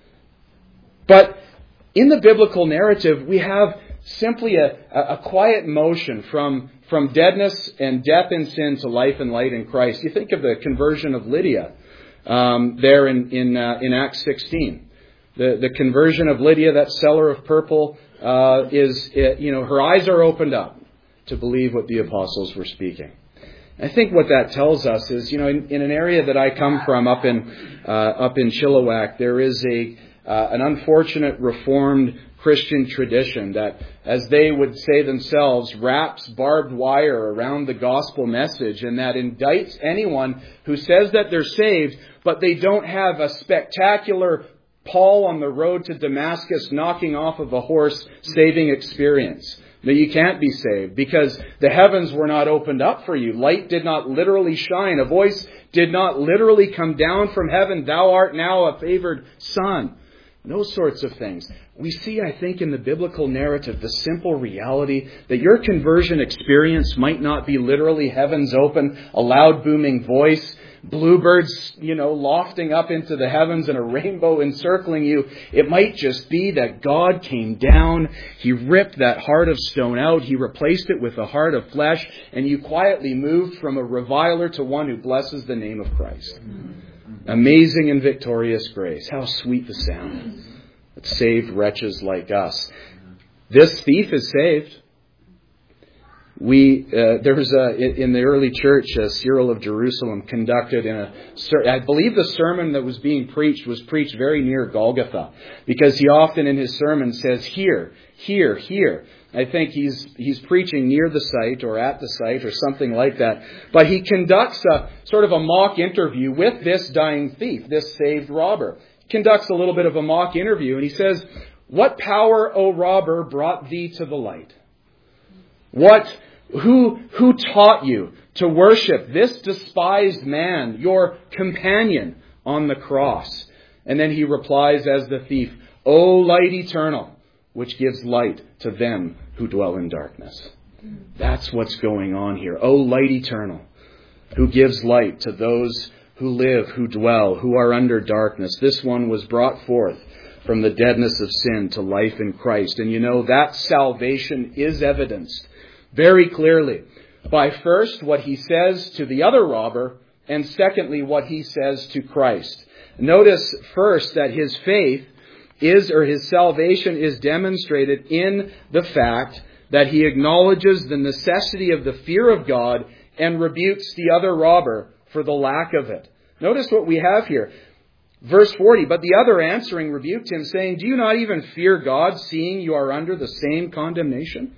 But in the biblical narrative, we have simply a, a quiet motion from, from deadness and death in sin to life and light in Christ. You think of the conversion of Lydia um, there in in, uh, in Acts sixteen. The, the conversion of Lydia, that seller of purple, uh, is, uh, you know, her eyes are opened up to believe what the apostles were speaking. I think what that tells us is, you know, in, in an area that I come from, up in uh, up in Chilliwack, there is a uh, an unfortunate Reformed Christian tradition that, as they would say themselves, wraps barbed wire around the gospel message, and that indicts anyone who says that they're saved, but they don't have a spectacular Paul on the road to Damascus knocking off of a horse saving experience. No, you can't be saved because the heavens were not opened up for you. Light did not literally shine. A voice did not literally come down from heaven. Thou art now a favored son. Those sorts of things. We see, I think, in the biblical narrative, the simple reality that your conversion experience might not be literally heavens open, a loud booming voice, bluebirds, you know, lofting up into the heavens and a rainbow encircling you. It might just be that God came down, He ripped that heart of stone out, He replaced it with a heart of flesh, and you quietly moved from a reviler to one who blesses the name of Christ. Amazing and victorious grace. How sweet the sound that saved wretches like us. This thief is saved. We uh, there was a in the early church, uh, Cyril of Jerusalem conducted in a I believe the sermon that was being preached was preached very near Golgotha, because he often in his sermon says here, here, here. I think he's he's preaching near the site or at the site or something like that. But he conducts a sort of a mock interview with this dying thief, this saved robber. He conducts a little bit of a mock interview, and he says, "What power, O robber, brought thee to the light?" What, who, who taught you to worship this despised man, your companion on the cross? And then he replies as the thief, O light eternal, which gives light to them who dwell in darkness. That's what's going on here. O light eternal, who gives light to those who live, who dwell, who are under darkness. This one was brought forth from the deadness of sin to life in Christ. And you know, that salvation is evidenced very clearly by first what he says to the other robber, and secondly what he says to Christ. Notice first that his faith is, or his salvation is demonstrated in the fact that he acknowledges the necessity of the fear of God and rebukes the other robber for the lack of it. Notice what we have here. Verse forty, but the other answering rebuked him, saying, do you not even fear God, seeing you are under the same condemnation?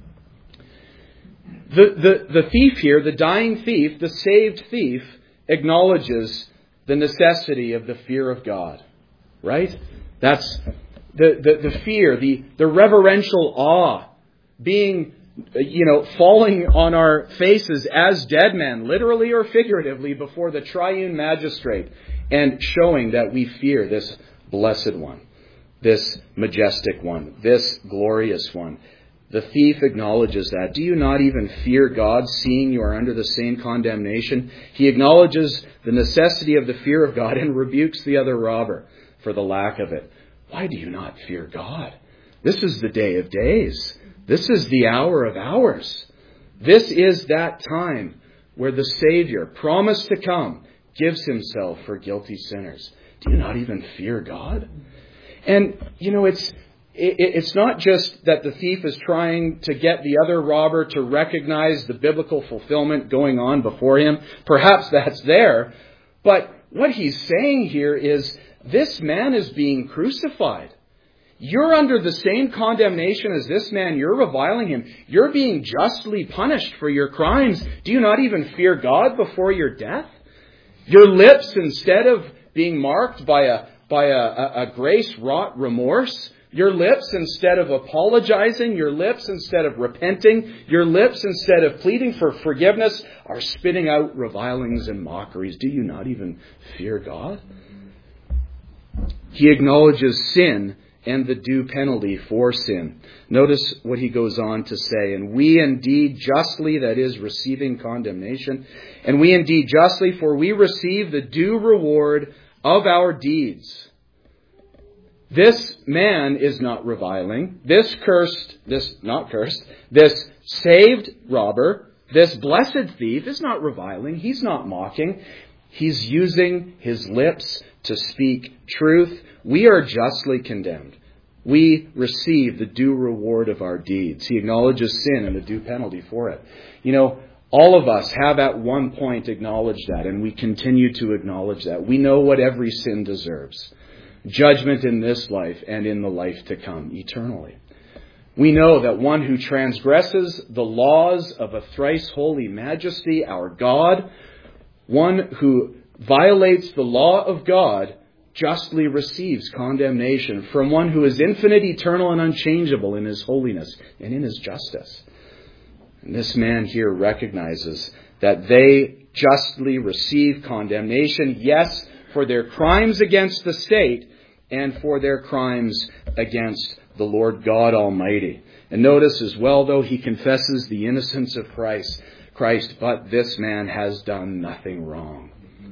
The, the, the thief here, the dying thief, the saved thief, acknowledges the necessity of the fear of God. Right? That's the, the, the fear, the, the reverential awe, being, you know, falling on our faces as dead men, literally or figuratively, before the triune magistrate, and showing that we fear this blessed one, this majestic one, this glorious one. The thief acknowledges that. Do you not even fear God, seeing you are under the same condemnation? He acknowledges the necessity of the fear of God and rebukes the other robber for the lack of it. Why do you not fear God? This is the day of days. This is the hour of hours. This is that time where the Savior, promised to come, gives himself for guilty sinners. Do you not even fear God? And, you know, it's it's not just that the thief is trying to get the other robber to recognize the biblical fulfillment going on before him. Perhaps that's there. But what he's saying here is, this man is being crucified. You're under the same condemnation as this man. You're reviling him. You're being justly punished for your crimes. Do you not even fear God before your death? Your lips, instead of being marked by a, by a, a, a grace-wrought remorse, your lips, instead of apologizing, your lips, instead of repenting, your lips, instead of pleading for forgiveness, are spitting out revilings and mockeries. Do you not even fear God? He acknowledges sin and the due penalty for sin. Notice what he goes on to say. And we indeed justly, that is, receiving condemnation, and we indeed justly, for we receive the due reward of our deeds. This man is not reviling. This cursed, this, not cursed, this saved robber, this blessed thief is not reviling. He's not mocking. He's using his lips to speak truth. We are justly condemned. We receive the due reward of our deeds. He acknowledges sin and the due penalty for it. You know, all of us have at one point acknowledged that, and we continue to acknowledge that. We know what every sin deserves. Judgment in this life and in the life to come, eternally. We know that one who transgresses the laws of a thrice holy majesty, our God, one who violates the law of God, justly receives condemnation from one who is infinite, eternal, and unchangeable in his holiness and in his justice. And this man here recognizes that they justly receive condemnation, yes, for their crimes against the state and for their crimes against the Lord God Almighty. And notice as well, though, he confesses the innocence of Christ, Christ, but this man has done nothing wrong.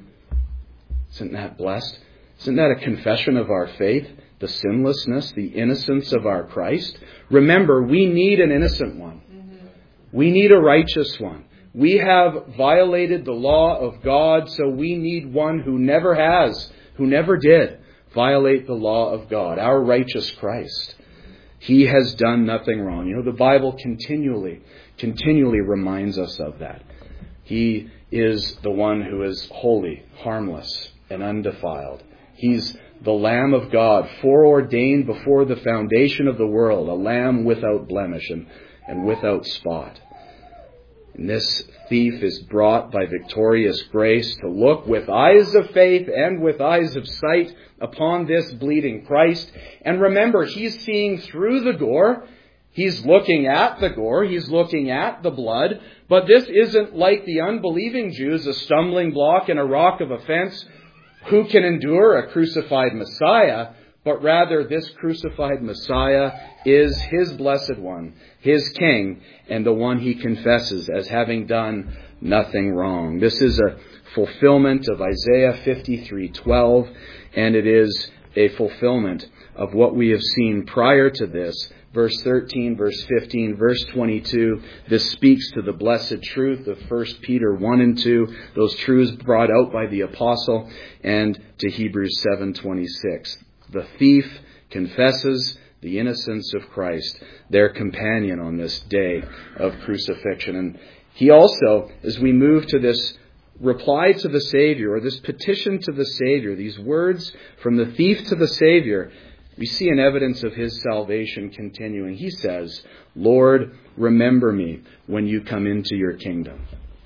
Isn't that blessed? Isn't that a confession of our faith? The sinlessness, the innocence of our Christ? Remember, we need an innocent one. Mm-hmm. We need a righteous one. We have violated the law of God, so we need one who never has, who never did violate the law of God, our righteous Christ. He has done nothing wrong. You know, the Bible continually, continually reminds us of that. He is the one who is holy, harmless, and undefiled. He's the Lamb of God, foreordained before the foundation of the world, a lamb without blemish and, and without spot. And this thief is brought by victorious grace to look with eyes of faith and with eyes of sight upon this bleeding Christ. And remember, he's seeing through the gore. He's looking at the gore. He's looking at the blood. But this isn't like the unbelieving Jews, a stumbling block and a rock of offense. Who can endure a crucified Messiah? But rather, this crucified Messiah is His blessed one, His King, and the one He confesses as having done nothing wrong. This is a fulfillment of Isaiah fifty-three twelve, and it is a fulfillment of what we have seen prior to this. Verse thirteen, verse fifteen, verse twenty-two, this speaks to the blessed truth of First Peter one and two, those truths brought out by the apostle, and to Hebrews seven twenty-six. The thief confesses the innocence of Christ, their companion on this day of crucifixion. And he also, as we move to this reply to the Savior, or this petition to the Savior, these words from the thief to the Savior, we see an evidence of his salvation continuing. He says, Lord, remember me when you come into your kingdom.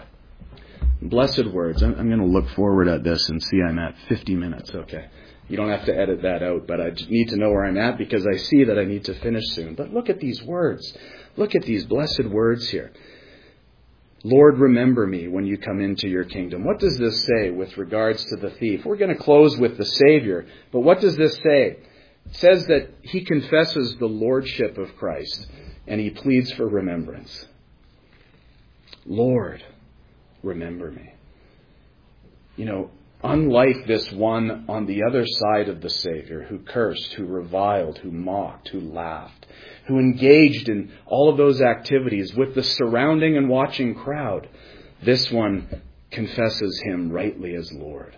Blessed words. I'm, I'm going to look forward at this and see I'm at fifty minutes. Okay. You don't have to edit that out, but I need to know where I'm at because I see that I need to finish soon. But look at these words. Look at these blessed words here. Lord, remember me when you come into your kingdom. What does this say with regards to the thief? We're going to close with the Savior, but what does this say? It says that he confesses the lordship of Christ and he pleads for remembrance. Lord, remember me. You know, unlike this one on the other side of the Savior who cursed, who reviled, who mocked, who laughed, who engaged in all of those activities with the surrounding and watching crowd, this one confesses him rightly as Lord.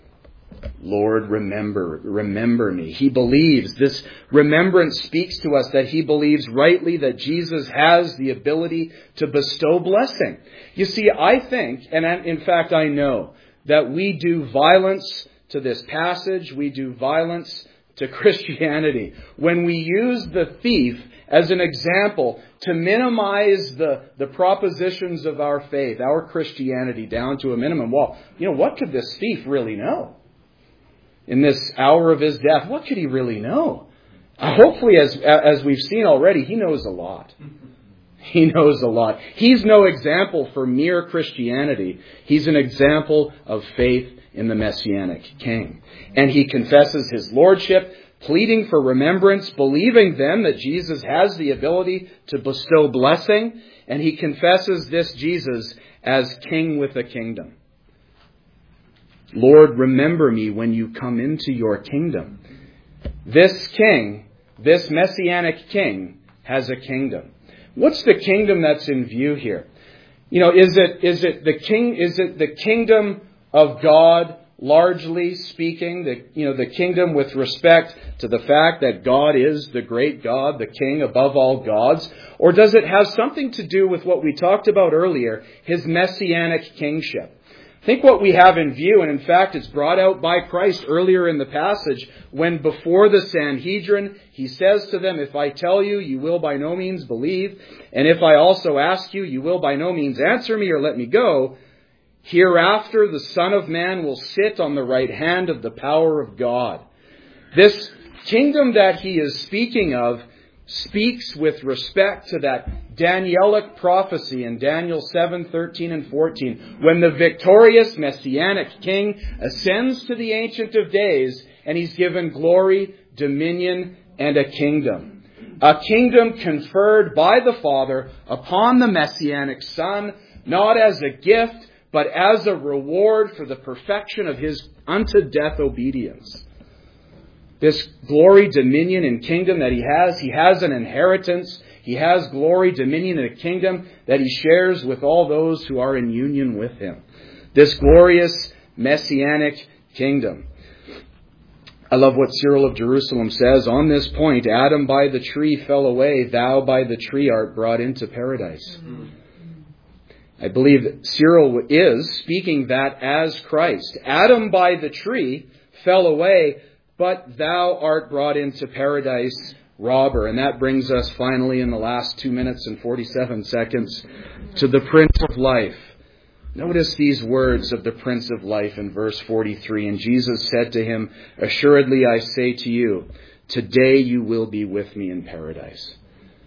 Lord, remember, remember me. He believes. This remembrance speaks to us that he believes rightly that Jesus has the ability to bestow blessing. You see, I think, and in fact I know, that we do violence to this passage. We do violence to Christianity when we use the thief as an example to minimize the, the propositions of our faith, our Christianity, down to a minimum. Well, you know, what could this thief really know? In this hour of his death, what could he really know? Uh, hopefully, as as we've seen already, he knows a lot. He knows a lot. He's no example for mere Christianity. He's an example of faith in the Messianic King. And he confesses his lordship, pleading for remembrance, believing then that Jesus has the ability to bestow blessing. And he confesses this Jesus as King with a kingdom. Lord, remember me when you come into your kingdom. This King, this Messianic King, has a kingdom. What's the kingdom that's in view here? You know, is it is it the king? Is it the kingdom of God, largely speaking? The you know the kingdom with respect to the fact that God is the great God, the King above all gods, or does it have something to do with what we talked about earlier, his messianic kingship? I think what we have in view, and in fact it's brought out by Christ earlier in the passage, when before the Sanhedrin, he says to them, if I tell you, you will by no means believe, and if I also ask you, you will by no means answer me or let me go. Hereafter the Son of Man will sit on the right hand of the power of God. This kingdom that he is speaking of speaks with respect to that Danielic prophecy in Daniel seven, thirteen and fourteen, when the victorious Messianic King ascends to the Ancient of Days and he's given glory, dominion, and a kingdom. A kingdom conferred by the Father upon the Messianic Son, not as a gift, but as a reward for the perfection of his unto death obedience. This glory, dominion, and kingdom that he has, he has an inheritance. He has glory, dominion, and a kingdom that he shares with all those who are in union with him. This glorious messianic kingdom. I love what Cyril of Jerusalem says. On this point, Adam by the tree fell away. Thou by the tree art brought into paradise. Mm-hmm. I believe that Cyril is speaking that as Christ. Adam by the tree fell away, but thou art brought into paradise, robber. And that brings us finally in the last two minutes and forty-seven seconds to the Prince of Life. Notice these words of the Prince of Life in verse forty-three. And Jesus said to him, assuredly I say to you, today you will be with me in paradise.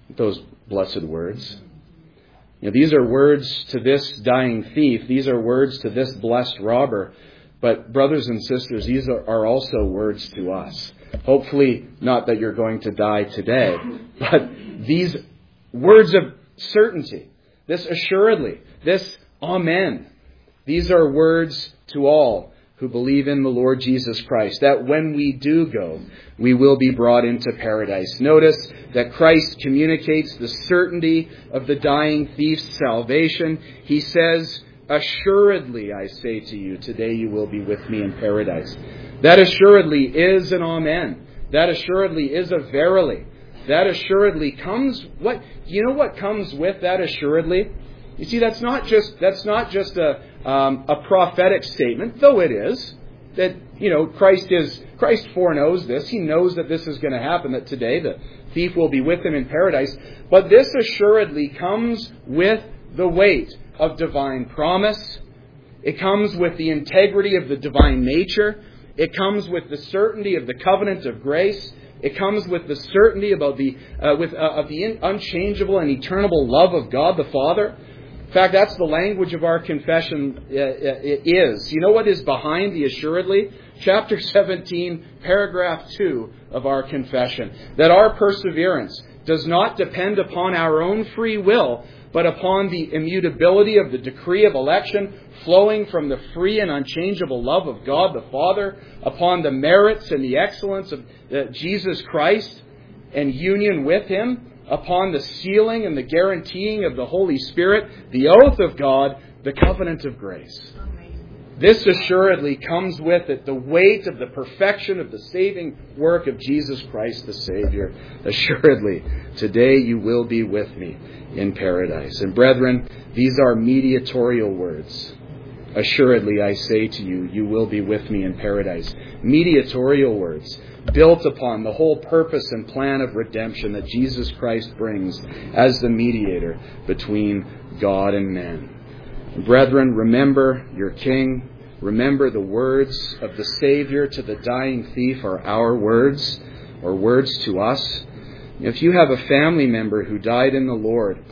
Those blessed words. You know, these are words to this dying thief. These are words to this blessed robber. But brothers and sisters, these are, are also words to us. Hopefully not that you're going to die today, but these words of certainty, this assuredly, this amen, these are words to all who believe in the Lord Jesus Christ, that when we do go, we will be brought into paradise. Notice that Christ communicates the certainty of the dying thief's salvation. He says, assuredly, I say to you, today you will be with me in paradise. That assuredly is an amen. That assuredly is a verily. That assuredly comes, what, you know what comes with that assuredly? You see, that's not just, that's not just a, um, a prophetic statement, though it is, that, you know, Christ is, Christ foreknows this. He knows that this is going to happen, that today the thief will be with him in paradise. But this assuredly comes with the weight of divine promise. It comes with the integrity of the divine nature. It comes with the certainty of the covenant of grace. It comes with the certainty about the uh, with uh, of the in, unchangeable and eternal love of God the Father. In fact, that's the language of our confession uh, it is. You know what is behind the assuredly? Chapter seventeen, paragraph two of our confession. That our perseverance does not depend upon our own free will, but upon the immutability of the decree of election flowing from the free and unchangeable love of God the Father, upon the merits and the excellence of Jesus Christ and union with Him, upon the sealing and the guaranteeing of the Holy Spirit, the oath of God, the covenant of grace. This assuredly comes with it the weight of the perfection of the saving work of Jesus Christ the Savior. Assuredly, today you will be with me in paradise. And brethren, these are mediatorial words. Assuredly, I say to you, you will be with me in paradise. Mediatorial words, built upon the whole purpose and plan of redemption that Jesus Christ brings as the mediator between God and man. Brethren, remember your King. Remember the words of the Savior to the dying thief are our words, or words to us. If you have a family member who died in the Lord,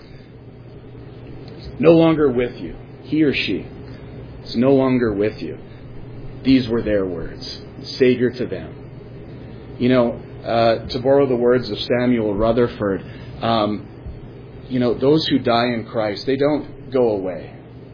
no longer with you, he or she is no longer with you, these were their words, the Savior to them. You know, uh, to borrow the words of Samuel Rutherford, um, you know, those who die in Christ, they don't go away.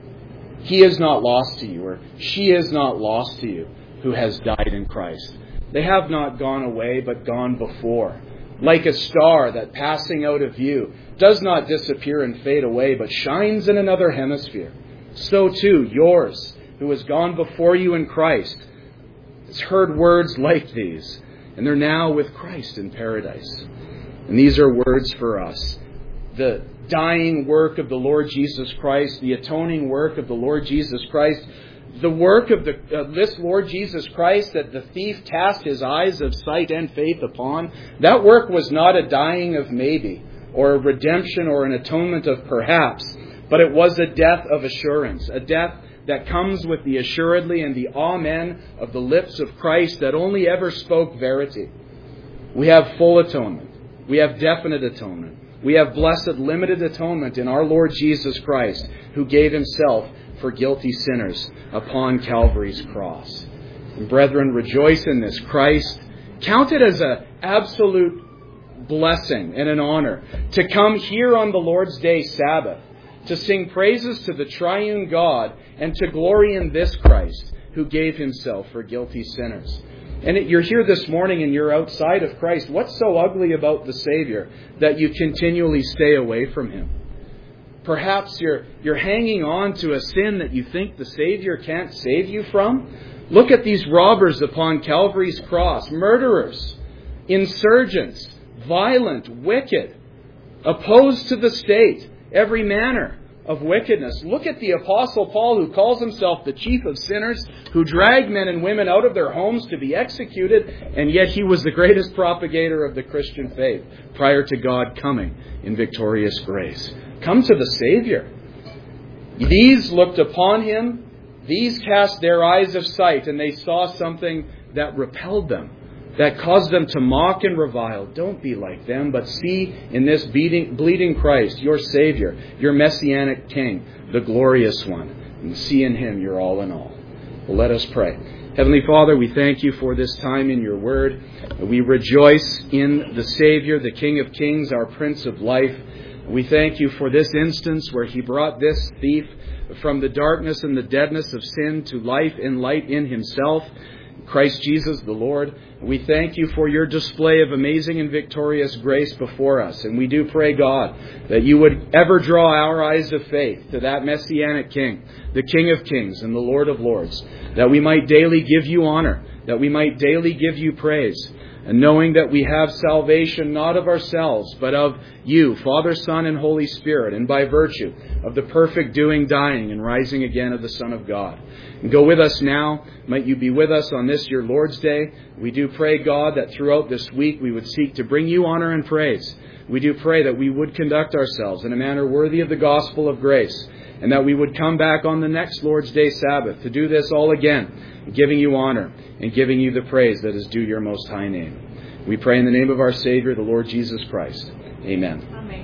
He is not lost to you, or she is not lost to you who has died in Christ. They have not gone away, but gone before. Like a star that, passing out of view, does not disappear and fade away, but shines in another hemisphere. So too, yours, who has gone before you in Christ, has heard words like these, and they're now with Christ in paradise. And these are words for us. The dying work of the Lord Jesus Christ, the atoning work of the Lord Jesus Christ, the work of the, uh, this Lord Jesus Christ that the thief cast his eyes of sight and faith upon, that work was not a dying of maybe, or a redemption or an atonement of perhaps, but it was a death of assurance, a death that comes with the assuredly and the amen of the lips of Christ that only ever spoke verity. We have full atonement. We have definite atonement. We have blessed limited atonement in our Lord Jesus Christ, who gave Himself for guilty sinners upon Calvary's cross. And brethren, rejoice in this. Christ, count it as an absolute blessing and an honor to come here on the Lord's Day, Sabbath, to sing praises to the triune God and to glory in this Christ who gave Himself for guilty sinners. And you're here this morning and you're outside of Christ. What's so ugly about the Savior that you continually stay away from Him? Perhaps you're you're hanging on to a sin that you think the Savior can't save you from. Look at these robbers upon Calvary's cross, murderers, insurgents, violent, wicked, opposed to the state, every manner of wickedness. Look at the Apostle Paul, who calls himself the chief of sinners, who dragged men and women out of their homes to be executed, and yet he was the greatest propagator of the Christian faith prior to God coming in victorious grace. Come to the Savior. These looked upon Him, these cast their eyes of sight, and they saw something that repelled them. that caused them to mock and revile. Don't be like them, but see in this bleeding, bleeding Christ, your Savior, your Messianic King, the glorious one, and see in Him your all in all. Well, let us pray. Heavenly Father, we thank you for this time in your word. We rejoice in the Savior, the King of Kings, our Prince of Life. We thank you for this instance where He brought this thief from the darkness and the deadness of sin to life and light in Himself, Christ Jesus the Lord. We thank you for your display of amazing and victorious grace before us. And we do pray, God, that you would ever draw our eyes of faith to that Messianic King, the King of Kings and the Lord of Lords, that we might daily give you honor, that we might daily give you praise, and knowing that we have salvation not of ourselves, but of you, Father, Son, and Holy Spirit, and by virtue of the perfect doing, dying, and rising again of the Son of God. And go with us now. Might you be with us on this, your Lord's Day. We do pray, God, that throughout this week we would seek to bring you honor and praise. We do pray that we would conduct ourselves in a manner worthy of the gospel of grace, and that we would come back on the next Lord's Day Sabbath to do this all again, giving you honor and giving you the praise that is due your most high name. We pray in the name of our Savior, the Lord Jesus Christ. Amen. Amen.